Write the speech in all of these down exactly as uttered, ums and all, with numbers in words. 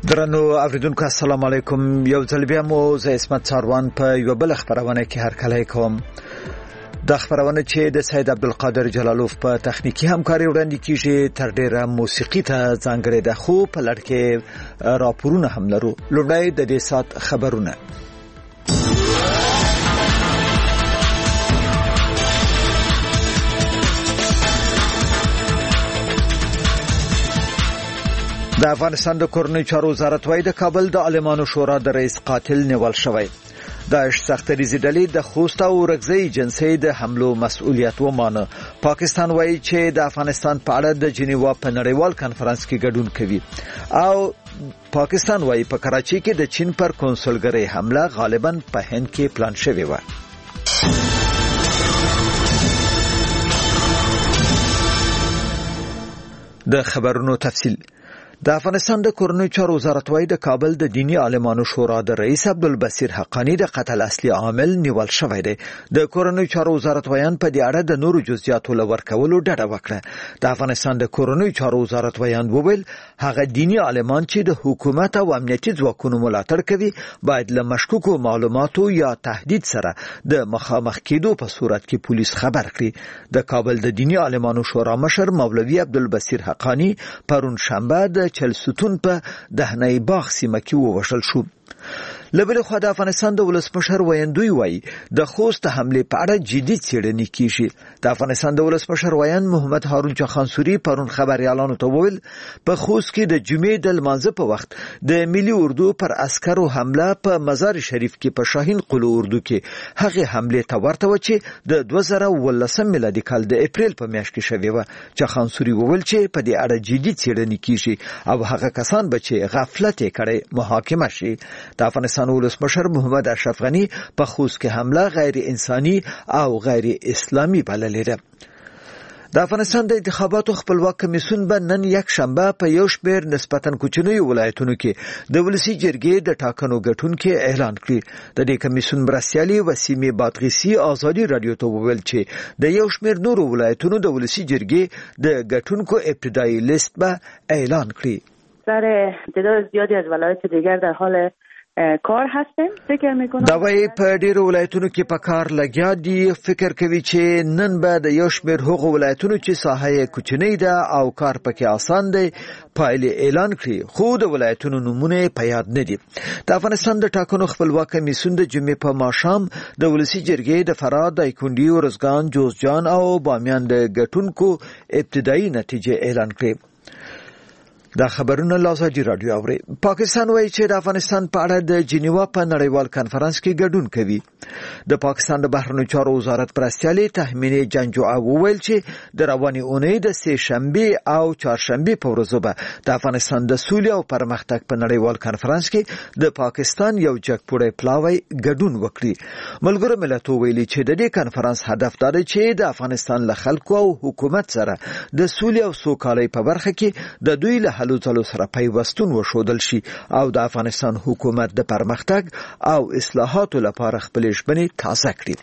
درنو اوریدونکو السلام علیکم. یو ځل بیا مو زه اسمت ساروان په یو بل خبرونه کې هرکلی کوم. د خبرونه چې د سید عبدالقادر جلالوف په تخنیکی همکاري وړاندې کیږي تر ډیره موسیقي ته ځانګړې ده، خو په لړ کې راپورونه هم لرو. لومړی د دې سات خبرونه. د افغانستان د کورنۍ چارو وزارت وايي د کابل د عالمانو شورا د رئیس قاتل نیول شوی. داعش سختریزي ډلې د خوست او رغزي جنسي د حملو مسؤلیت ومانه. پاکستان وايي چې د افغانستان په اړه د جنیوا په نړیوال کانفرنس کې ګډون کوي. او پاکستان وايي په کراچي کې د چین پر کنسولګرۍ حمله غالباً په هند کې پلان شوی و. د خبرونو تفصیل. د افغانستان د کورنۍ چارو وزارت وايي د کابل د دینی عالمانو شورا د رئیس عبدالبصیر حقانی د قتل اصلي عامل نیول شوی دی. د کورنۍ چارو وزارت ویان په دې اړه د نورو جزئیاتو لور کولو ډډه وکړه. د افغانستان د کورنۍ چارو وزارت ویان وویل هغه دینی عالمان چې د حکومت او امنیتي ځواکونو ملاتړ کوي باید له مشکوکو معلوماتو یا تهدید سره د مخامخ کېدو په صورت کې پولیس خبر کړي. د کابل د دینی عالمانو شورا مشر مولوي عبدالبصیر حقانی پرون شنبه د چلستون په دهنی باغ سیمه کې ووژل شو. لبل خو د افغانستان د ولسمشر ویاندوی وای د خوست حمله په اړه جدي څېړنې کیږي. د افغانستان د ولسمشر ویان محمد هارون چخانسوري پرون خبريالانو ته وویل په خوست کې د جمعې د لمانځه په وخت د ملي اردو پر عسکرو حمله په مزار شریف کې په شاهین قلو اردو کې هغه حمله ته ورته و چې د دوه زره ولسم میلادي کال د اپریل په میاشت کې شوی و. چخانسوري وویل چې په دې اړه جدي څېړنې کیږي او هغه کسان به چې غفلت کړي محاکمه شي. د افغانستان ولسمشر محمد اشرف غنی په خوست کې حمله غیر انساني او غیر اسلامي بللې ده. د افغانستان د انتخاباتو خپلواک کمیسیون به نن یک شنبه په یو شمېر نسبتاً کوچنیو ولایتونو کې د ولسی جرګې د ټاکنو ګټونکو اعلان کړي. د دې کمیسیون مرستیالي وسیمه بادغیسی ازادي رادیو ته وویل چې د یو شمېر نورو ولایتونو د ولسی جرګې د ګټونکو ابتدایي لیست به اعلان کړي. سر تعداد زیادی از ولایت دیگر در حال کار هستیم. فکر میکنم دوی په ډیرو ولایتونو کې په کار لګیا دي. فکر کوي چې نن به د یو شمېر هغو ولایتونو چې ساحه کوچنۍ ده او کار پکې آسان دی پایلې اعلان کړي، خو د ولایتونو نمونه په یاد نه دي. د افغانستان د ټاکنو خپلواک کمیسیون د جمعې په ماښام د ولسی جرګې د فراه، دایکنډي، ورزګان، جوزجان او بامیان د ګټونکو ابتدایي نتیجې اعلان کړي. دا خبرونه لازم رادیو اوري. پاکستان وایي چې د افغانستان په اړه د جنیوا په نړیوال کانفرنس کې ګډون کوي. د پاکستان د بهرنیو چارو وزارت پرستیالي تحمینه جنجوعه وویل چې د رواني اونۍ د سه شنبه او چهارشنبه په ورځو به د افغانستان د سولې او پرمختګ په نړیوال کانفرنس کې د پاکستان یو جګپوړی پلاوی ګډون وکړي. ملګرو ملتونو ویلي چې د دې کانفرنس هدف دا دی چې د افغانستان له خلکو او حکومت سره د سولې او سوکالۍ په برخه کې د دوی له هلو ځلو سره پیوستون وشودل شي او د افغانستان حکومت د پرمختګ او اصلاحاتو لپاره خپل ژمنې تازه کړي.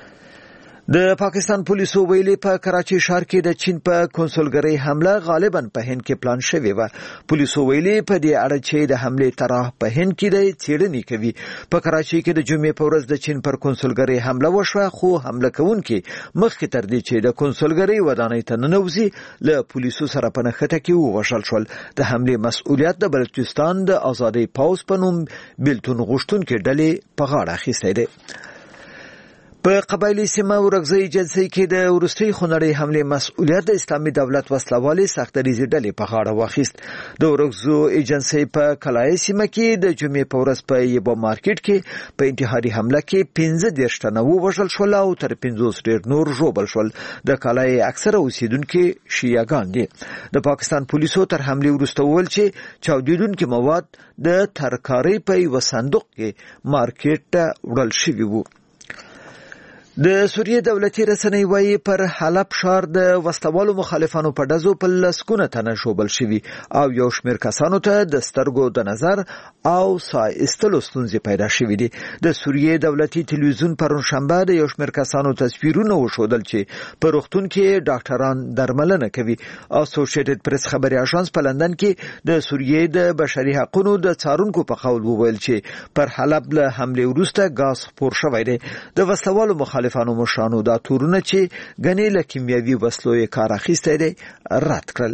د پاکستان پولیسو ویلي په کراچي ښار کې د چین په کنسولګرۍ حمله غالباً په هند کې پلان شوی و. پولیسو ویلي په دې اړه چې د حملې طرح په هند کې د څېړنې کوي. په کراچي کې د جمعې په ورځ د چین پر کنسولګرۍ حمله وشوه، خو حمله کوونکي مخکې تر دې چې د کنسولګرۍ ودانۍ ته ننوځي له پولیسو سره په نښته کې ووژل شول. د حملې مسؤلیت د بلوچستان د آزادۍ پوځ په نوم بیلتون غوښتونکي ډلې په غاړه اخیستی دی. په قبایلی سیمه ورغزي جنسي کې د ورستي خنړې حمله مسؤلیت د اسلامي دولت وسلوالي سختریزي ډلې په غاړه واخیست. د ورغزو ایجنسي په کلای سیمه کې د جمعې په ورځ په یو مارکیټ کې په انتحاري حمله کې پنځه دېرش تنه ووژل شول او تر پنځوس ډېر نور ژوبل شول. د کلای اکثره اوسیدونکو شیعاګان دي. د پاکستان پولیسو تر حمله وروسته وویل چې چاودیدونکو مواد د ترکاري په یو صندوق کې مارکیټ ته وړل شوي وو. د سوریې دولتي رسنۍ وايي پر حلب ښار د وسلوالو مخالفانو په ډزو په لسګونه تنه شوبل شوي او یو شمېر کسانو ته د سترګو د نظر او ساه ایستلو ستونزې پیدا شوې دي. د سوریې دولتي تلویزیون پرون شنبه د یو شمېر کسانو تصویرونه وښودل چې په روغتون کې ډاکټران درملنه کوي. اسوسییټډ پریس خبري اژانس په لندن کې د سوریې د بشري حقوقو د څارونکو په قول وویل چې پر حلب له حمله وروسته غاز خپور شوی دی. د وسلوالو مخالفانو مشرانو دا تورونه چې غنې له کیمیاوي وسلو یې کار اخیستی دی رد کړل.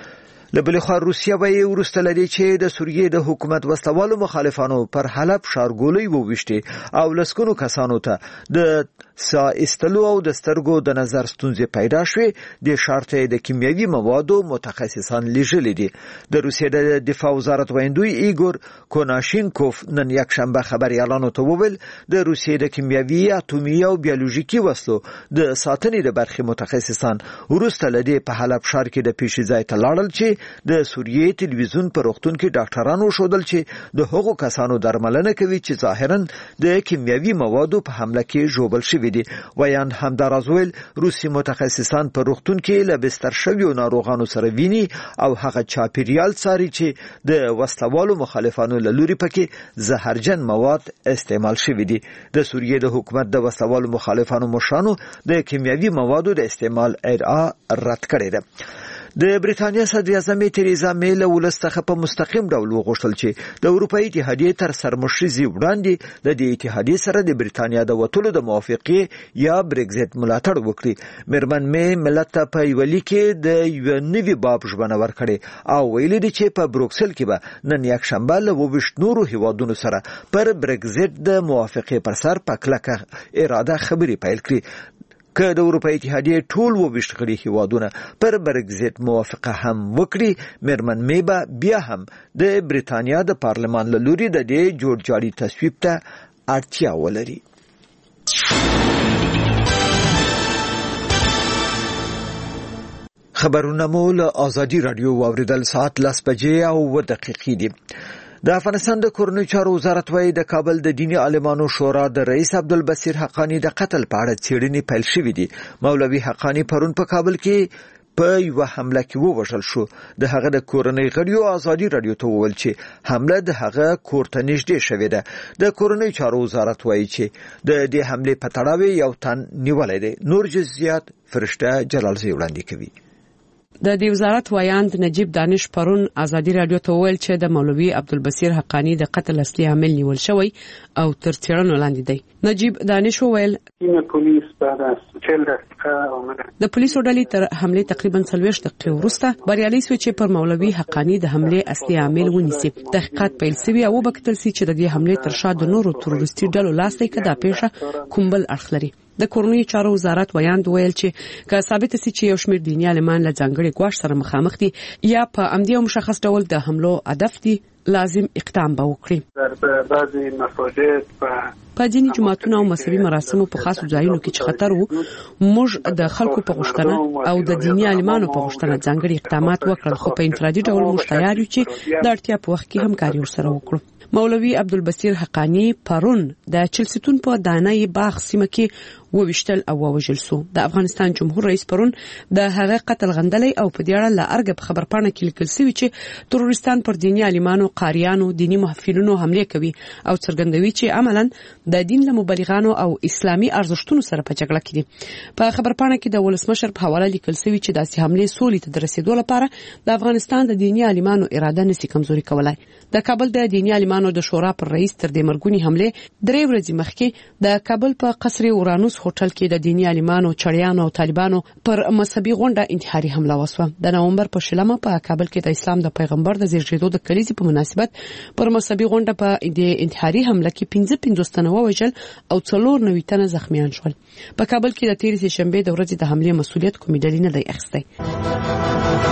له بلې خوا روسیه وایي وروسته له دې چې د سوریې د حکومت وسلوالو مخالفانو پر حلب ښارګولۍ وویشتې او لسګونو کسانو ته د ساه ایستلو او د سترګو د نظر ستونزې پیدا شوې، د ښار ته د کیمیاوي موادو متخصصان لیږلي دي. د روسیې د دفاع وزارت ویندوی ایګور کوناشینکوف نن یکشنبه خبریالانو ته وویل د روسیې د کیمیاوي، اټومي او بیولوژیکي وسلو د ساتنې د برخې متخصصان وروسته له دې په حلب ښار کې د پیښې ځای ته لاړل چې د سوریې تلویزیون په روغتون کې ډاکټرانو وښودل چې د هغو کسانو درملنه کوي چې ظاهرا د کیمیاوي موادو په حمله کې ژوبل شوي دي. ویان همداراز ویل روسي متخصصان په روغتون کې له بستر شویو ناروغانو سره ویني او هغه چاپیریال څاري چې د وسلوالو مخالفانو له لوري پکې زهرجن مواد استعمال شوي دي. د سوریې د حکومت د وسلوالو مخالفانو مشرانو د کیمیاوي موادو د استعمال ادعا رد کړې ده. د بریتانیا صدر اعظم تریزا می له ولس څخه په مستقیم ډول وغوښتل چې د اروپایي اتحادیې تر سرمشرزي وړاندې د دې اتحادیې سره د بریتانیا د وټولو د موافقې یا بریگزیت ملاتړ وکړي. میرمن می ملت ته په یو لیک کې د یو نوي باب ژمنه ورکړې او ویلي دي چې په بروکسل کې به نن یک شنبه له وویشت نورو هیوادونو سره پر بریگزیت د موافقې پر سر په کلکه اراده خبرې پیل کړي. که د اروپایي اتحادیې ټول وویشت غړي هیوادونه پر برگزیت موافقه هم وکړي، میرمن می به بیا هم د بریتانیا د پارلمان له لوري د دې جوړجاړي تصویب ته اړتیا ولري. خبرونه مو له آزادي رادیو واوریدل. ساعت لس بجې او اووه دقیقې دي. د افغانستان د کورنیو چارو وزارت وايي د کابل د دیني عالمانو شورا د رئیس عبدالبصیر حقانی د قتل په اړه څېړنې پیل شوې دي. مولوي حقانی پرون په کابل کې په یو حمله کې ووژل شو. د هغه د کورنۍ غړیو آزادي رادیو ته وویل چې حمله د هغه کور ته نږدې شوې ده. د کورنیو چارو وزارت وايي چې د دې حملې په تړاو یو تن نیولای دی. نور جزئیات فرشته جلالزی وړاندې کوي. د دې وزارت وایاند نجیب دانش پرون آزادي رادیو ته ویل چې د مولوي عبدالبصیر حقانی د قتل اصلي عامل نیول شوی او تر څېړنو لاندې دی. نجیب دانش ویل د پولیسو ډلې تر حمله تقریبا څلوېښت دقیقې وروسته بریالي شوې چې پر مولوي حقانی د حمله اصلي عامل ونیسي. تحقیقات پیل شوي او وکتل شي چې د دې حمله تر شا د نورو تروریستي ډلو لاس دی که دا پیښه کوم بل اړخ لري. د کورنیو چارو وزارت ویاند ویل چې که ثابت شي چې یو شمېر دیني عالمان له ځانګړي ګواښ سره مخامخ دي یا په عمدي او مشخص ډول د حملو هدف دي، لازم اقدام به وکړي. په ځینې جماعتونو او مذهبي مراسمو په خاصو ځایونو کې چې خطر وو، موږ د خلکو په غوښتنه او د دیني عالمانو په غوښتنه ځانګړي اقدامات وکړل، خو په انفرادي ډول موږ تیار یو چې د اړتیا په وخت کې همکاري ورسره وکړو. مولوي عبدالبصیر حقانی پرون د چلستون په دانای باغ سیمه کې وویشتل او ووژل شو. د افغانستان جمهور رئیس پرون د هغه قتل غندلی او په دې اړه له ارګ په خبرپاڼه کې لیکل شوی چې تروریستان پر دیني عالمانو، قاریانو، دینی محفلونو حمله کوي او څرګندوي چې عملاً د دین له مبلغانو او اسلامي ارزښتونو سره په جګړه کې دي. په خبرپاڼه کې د ولسمشر په حواله لیکل شوی چې داسې حمله سولې ته د رسیدو لپاره د افغانستان د دینی عالمانو اراده نشي کمزوري کولای. د کابل د دینی عالمانو د شورا پر رئیس تر دې مرګونی حمله درې ورځې مخکې د کابل په قصر اورانوس هوټل کې د دینی عالمانو، چړیانو او طالبانو پر مذهبي غونډه انتحاري حمله وشوه. د نومبر په شلمه په کابل کې د اسلام د پیغمبر د زیږیدو د کلیزې په مناسبت پر مذهبي غونډه په د انتحاري حمله کې پنځه پنځوس تنه ووژل او څلور نوي تنه زخمیان شول. په کابل کې د تېرې شنبې د ورځې د حملې مسؤلیت کومې ډلې نه دی اخیستی.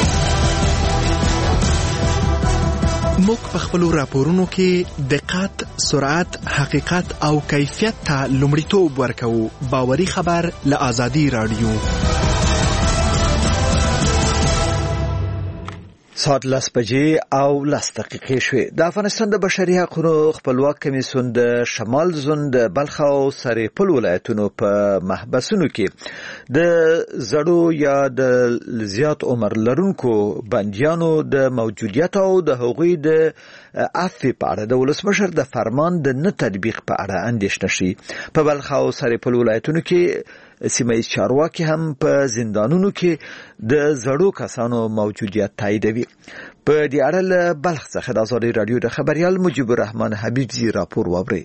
موږ په خپل راپورونو کې دقت، سرعت، حقیقت او کیفیت ته لومړیتوب ورکوو. باوري خبر له آزادي رادیو. ساعت لس بجې او لس دقیقې شوې. د افغانستان د بشري حقوقو خپلواک کمیسیون د شمال زون د بلخ او سرپل ولایتونو په محبسونو کې د زړو یا د زیات عمر لرونکو بندیانو د موجودیت او د هغوی د عفو په اړه د ولسمشر د فرمان د نه تطبیق په اړه اندېښنه شي. په بلخ او سرپل ولایتونو کې سیمه چارواکي هم په زندانونو کې د زړو کسانو موجودیت تاییدوي. په دې اړه له بلخ څخه د ازادي رادیو د خبريال مجيب الرحمن حبیبزي راپور واوري.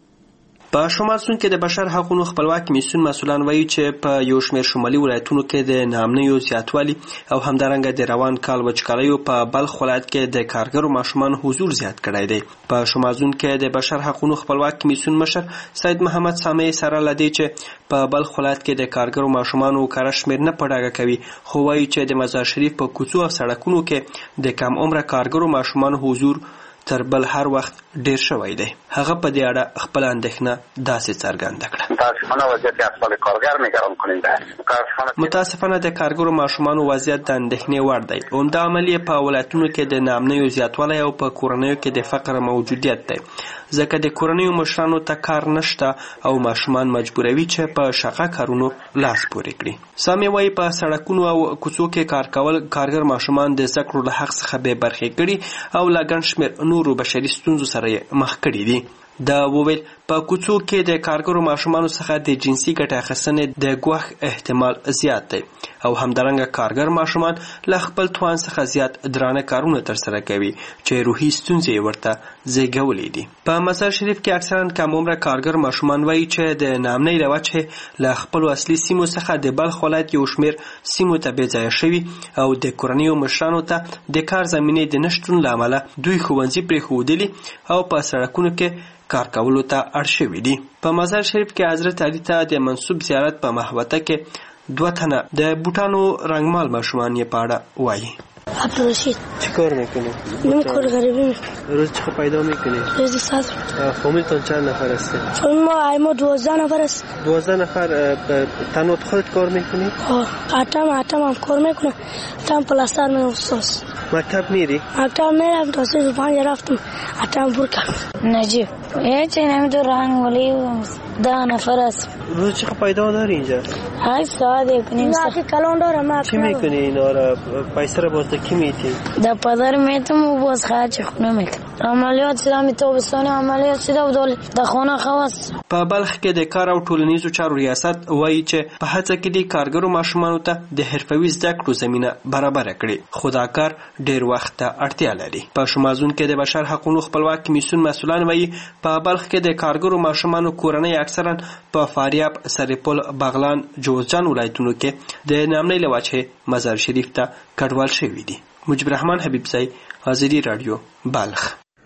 په شمال سون کې د بشر حقوقو خپلواک کمیسیون مسؤلان وایي چې په یو شمېر شمالي ولایتونو کې د نامنیو زیاتوالي او همدارنګه د روان کال وچکالیو په بلخ ولایت کې د کارګرو ماشومان حضور زیات کړی دی. په شمال سون کې د بشر حقوقو خپلواک کمیسیون مشر سید محمد سامي سره لدی چې په بلخ ولایت کې د کارګرو ماشومانو کار شمېر نه پړاګه کوي، خو وایي چې د مزار شریف په کوڅو او سړکونو کې د کم عمره کارګرو ماشومان حضور تر بل هر وخت ډیر شوی دی. هغه په دې اړه خپل اندېښنه داسې څرګنده کړه. متاسفانه وضعیت اطفال کارگر نگران کننده است. متاسفانه د کارګرو ماشومانو وضعیت د اندېښنې وړ دی. عمده عامل یې په ولایتونو کې د نامنیو زیاتوالی او په کورنیو کې د فقر موجودیت دی، ځکه د کورنیو مشرانو ته کار نشته او ماشومان مجبوروي چې په شقه کارونو لاس پورې کړي. سامي وایي په سړکونو او کوڅو کې کار کول کارګر ماشومان د زده کړو له حق څخه بې برخې کړي او له ګڼ شمېر نورو بشري ستونزو سره یې مخ کړي دي. دا وویل په کوڅو کې د کارګرو ماشومانو څخه د جنسي ګټې اخیستنې د ګواښ احتمال زیات دی او همدارنګه کارګر ماشومان له خپل توان څخه زیات درانه کارونه ترسره کوي چې روحي ستونزې یې ورته زیږولې دي. په مزار شریف کې اکثرا کم عمره کارګر ماشومان وایي چې د نامنۍ له وجهې له خپلو اصلي سیمو څخه د بلخ ولایت یو شمېر سیمو ته بېځایه شوي او د کورنیو مشرانو ته د کار زمینې د نشتون له امله دوی ښوونځي پرېښودلي او په سړکونو کې کار کولو ته اړ شوي دي. په مزار شریف کې حضرت علي ته د منصوب زیارت په محوطه کې دوه تنه د بوټانو رنګمال ماشومان یې په اړه وایي. عبدالرشید چی کار میکنی؟ من کار غریبی روز چه پیدا میکنی؟ روزی ساز. فامیلتون چند نفر هستی؟ فامیل ما ما دوازده نفر است. دوازده نفر تنها خودت کار میکنی؟ آه آتم آتم هم کار میکنم. آتم پلاستر من استاد. مکتب میری؟ مکتب میرم تا سه پنج رفتم. آتم بور کردم. نجیب هیچ نمیدونم رنگ ولی ده نفر است. روز چه پیدا داری اینجا؟ های ساده کنیم. نه کلان دارم. چی میکنی اینا را؟ پیسه را باز کی میتی؟ در پدر میتم و باز خرج خونه میکنم. عملیات سلامی تابستانی عملیات شده و دول در خانه خواست. په بلخ کې د کار او ټولنیزو چارو ریاست وایي چې په هڅه کې د کارګرو ماشومانو ته د حرفوي زده کړو زمینه برابره کړي، خو دا کار ډیر وخت ته اړتیا لري. په شمال زون کې د بشر حقوقو خپلواک کمیسیون مسؤلان وایي په بلخ کې د کارګرو ماشومانو کورنۍ اکثرا په فاریاب، سرپل، بغلان، جوزجان ولایتونو کې د نامنۍ له وجهې مزار شریف ته کډوال شوي دي. مجيب الرحمن حبیبزی، ازادي رادیو، بلخ.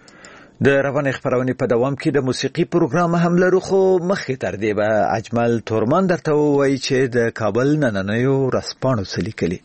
د روان خبرونه په دوام کې د موسیقي پروګرام هم لرو، خو مخکې تر دې به اجمل تورمان درته وایي چې د کابل نننیو رسپانو سلیکلي.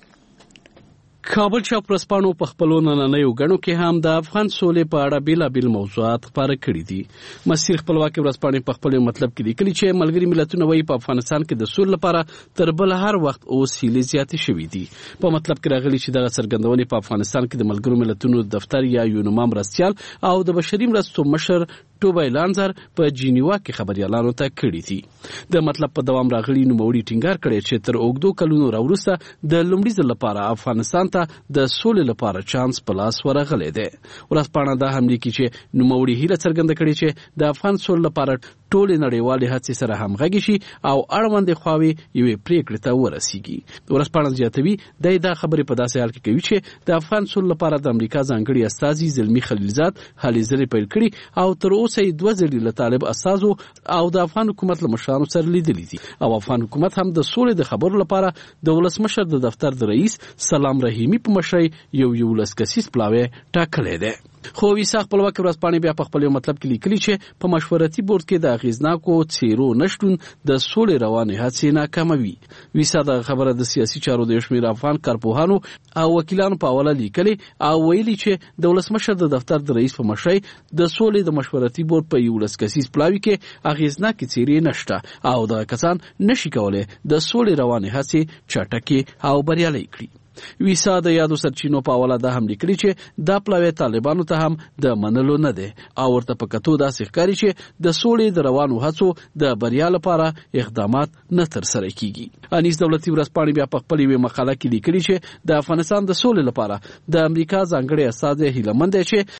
کابل چاپ ورځپاڼو په خپلو نننیو غڼو کې هم د افغان سولې په اړه بیلابیل موضوعات خپاره کړي دي. مسیر خپلواکي ورځپاڼې په خپل مطلب کې لیکلي چې ملګري ملتونه وایي په افغانستان کې د سولې لپاره تر بل هر وخت اوس هیلې زیاتې شوې دي. په مطلب کې راغلي چې دغه څرګندونې په افغانستان کې د ملګرو ملتونو دفتر یا یونما مرستیال او د بشري مرستو مشر ټوبای لانزر په جنیوا کې خبريالانو ته کړي دي. د مطلب په دوام راغلي نوموړي ټینګار کړی چې تر اوږدو کلونو راوروسته د لومړي ځل لپاره افغانستان ته د سولې لپاره چانس په لاس ورغلی دی. ورځپاڼه دا هم لیکي چې نوموړي هیله څرګنده کړې چې د افغان سولې لپاره ټولې نړیوالې هڅې سره همغږې شي او اړوندې خواوې یوې پریکړې ته ورسیږي. ورځپاڼه زیاتوي دی دا خبرې په داسې حال کې کوي چې د افغان سولې لپاره د امریکا ځانګړي استازي زلمي خلیلزاد هلې ځلې پیل کړي او تر اوسه یې دوه ځلې له طالب استازو او د افغان حکومت له مشرانو سره لیدلي دي او افغان حکومت هم د سولې د خبرو لپاره د ولسمشر د دفتر د رئیس سلام رحیمي په مشرۍ یو یولس کسیز پلاوی ټاکلی دی. خو ویسا خپلواکي ورځپاڼې بیا په خپل مطلب کې لیکلي چې په مشورتي بورډ کې د اغیزناکو څیرو نشټون د سولې روانې هڅې ناکاموي. ویسا د خبره د سیاسي چارو د شمیر افغان کارپوهانو او وکیلانو په حواله لیکلي او ویلي چې د ولسمشر د دفتر د رئیس په مشرۍ د سولې د مشورتي بورډ په یولس کسیز پلاوی کې اغیزناکې څیرې نشته او دغه کسان نشي کولای د سولې روانې هڅې چټکې او بریالۍ کړي. ویسا د یادو سرچینو په حواله دا هم لیکلي چې دا پلاوی طالبانو ته هم د منلو نه دی او ورته په کتو داسې ښکاري چې د سولې د روانو هڅو د بریا لپاره اقدامات نه ترسره کیږي. انیس دولتي ورځپاڼې بیا په خپلې یوې مقاله کې لیکلي چې د افغانستان د سولې لپاره د امریکا ځانګړی استازی هیله مند دی چې